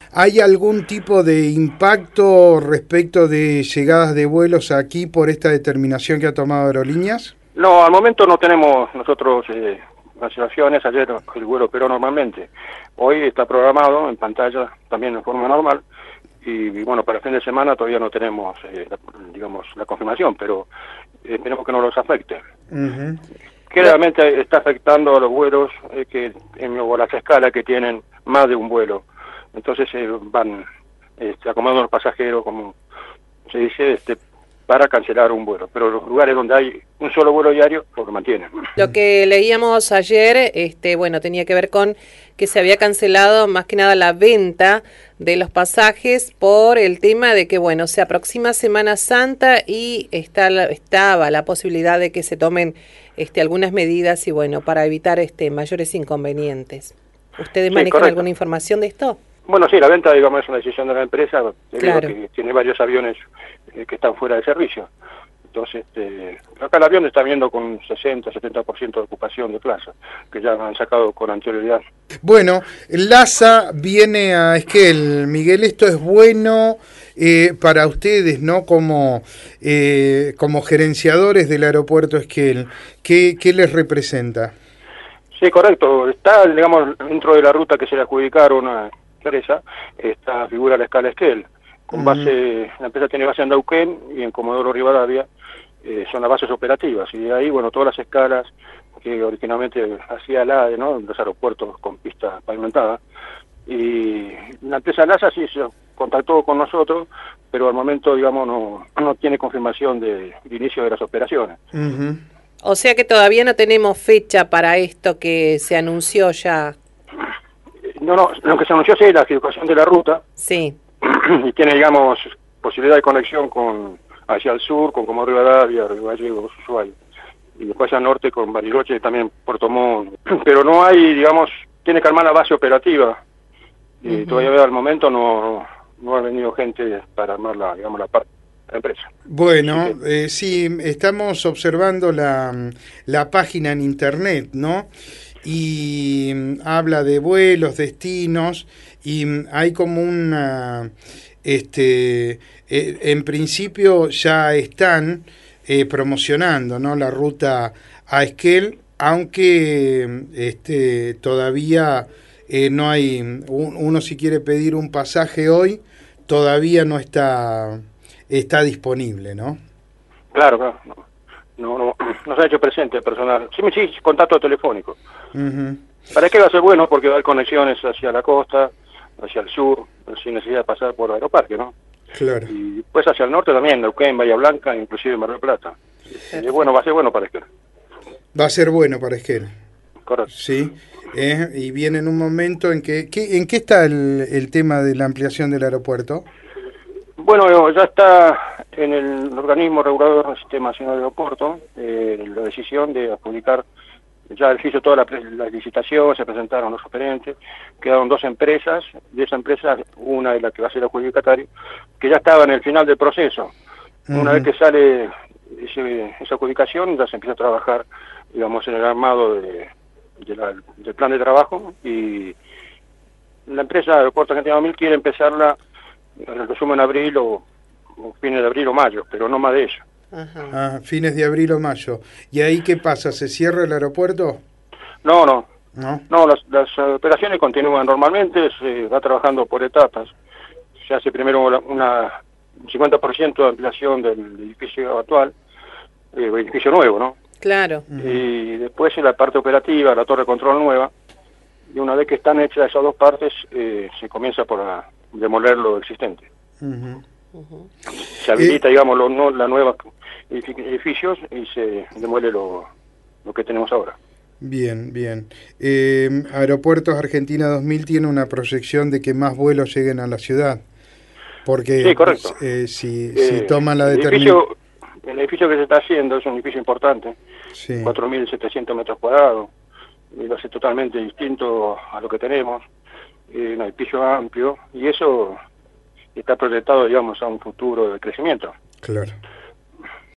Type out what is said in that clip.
¿Hay algún tipo de impacto respecto de llegadas de vuelos aquí por esta determinación que ha tomado Aerolíneas? No, al momento no tenemos nosotros cancelaciones. Ayer el vuelo operó normalmente. Hoy está programado en pantalla también en forma normal. Y bueno, para el fin de semana todavía no tenemos, la confirmación, pero esperemos que no los afecte. Uh-huh. Que realmente está afectando a los vuelos o las escalas que tienen más de un vuelo. Entonces van acomodando los pasajeros, como se dice, para cancelar un vuelo. Pero los lugares donde hay un solo vuelo diario, pues lo mantienen. Lo que leíamos ayer, tenía que ver con que se había cancelado más que nada la venta de los pasajes por el tema de que, se aproxima Semana Santa y estaba la posibilidad de que se tomen algunas medidas y, para evitar mayores inconvenientes. ¿Ustedes manejan correcto. alguna información de esto? Bueno, sí, la venta, es una decisión de la empresa, debido Claro. a que tiene varios aviones que están fuera de servicio. Entonces, acá el avión está viendo con 60-70% de ocupación de plaza, que ya han sacado con anterioridad. Bueno, LASA viene a Esquel. Miguel, esto es bueno para ustedes, ¿no? Como gerenciadores del aeropuerto Esquel. ¿Qué les representa? Sí, correcto. Está, dentro de la ruta que se le adjudicaron a empresa, figura la escala Esquel. Con base, la empresa tiene base en Neuquén y en Comodoro Rivadavia, son las bases operativas. Y de ahí, todas las escalas que originalmente hacía el ADE, ¿no? Los aeropuertos con pista pavimentada. Y la empresa LASA sí se contactó con nosotros, pero al momento, no tiene confirmación de inicio de las operaciones. Uh-huh. O sea que todavía no tenemos fecha para esto que se anunció ya. No, lo que se anunció es la adjudicación de la ruta. Sí. Y tiene, posibilidad de conexión hacia el sur, con Comodoro Rivadavia, Río Gallegos, Ushuaia. Y después hacia el norte con Bariloche y también Puerto Montt. Pero no hay, tiene que armar la base operativa. Y todavía al momento no ha venido gente para armar la parte de la empresa. Bueno, sí, estamos observando la página en internet, ¿no? Y habla de vuelos, destinos, y hay como una... en principio ya están promocionando, ¿no? La ruta a Esquel, aunque todavía no hay... Uno si quiere pedir un pasaje hoy, todavía no está disponible, ¿no? Claro. No se ha hecho presente el personal. Sí, contacto telefónico. Uh-huh. ¿Para qué va a ser bueno? Porque va a haber conexiones hacia la costa, hacia el sur, sin necesidad de pasar por Aeroparque, ¿no? Claro. Y después hacia el norte también, Neuquén, Bahía Blanca, inclusive Mar del Plata. Y va a ser bueno para Esquel. Va a ser bueno para Esquel. Correcto. Sí. Y viene en un momento en que... ¿En qué está el tema de la ampliación del aeropuerto? Bueno, ya está en el organismo regulador del Sistema Nacional de Aeropuerto la decisión de adjudicar, ya se hizo toda la licitación, se presentaron los operantes, quedaron 2 empresas, de esa empresa una es la que va a ser adjudicatario, que ya estaba en el final del proceso. Uh-huh. Una vez que sale esa adjudicación, ya se empieza a trabajar, en el armado del plan de trabajo, y la empresa Aeropuerto Argentina 2000 quiere empezarla en el resumen en abril o fines de abril o mayo, pero no más de eso. Ajá. Fines de abril o mayo. ¿Y ahí qué pasa? ¿Se cierra el aeropuerto? No, las operaciones continúan normalmente, se va trabajando por etapas. Se hace primero un 50% de ampliación del edificio actual, edificio nuevo, ¿no? Claro. Y después en la parte operativa, la torre de control nueva, y una vez que están hechas esas 2 partes, se comienza por demoler lo existente. Uh-huh. Se habilita, la nueva edificios y se demuele lo que tenemos ahora. Bien. Aeropuertos Argentina 2000 tiene una proyección de que más vuelos lleguen a la ciudad. Porque sí, correcto. Si toman la determinación... El edificio que se está haciendo es un edificio importante, sí. 4.700 metros cuadrados, y va a ser totalmente distinto a lo que tenemos, un edificio amplio, y eso está proyectado, a un futuro de crecimiento. Claro.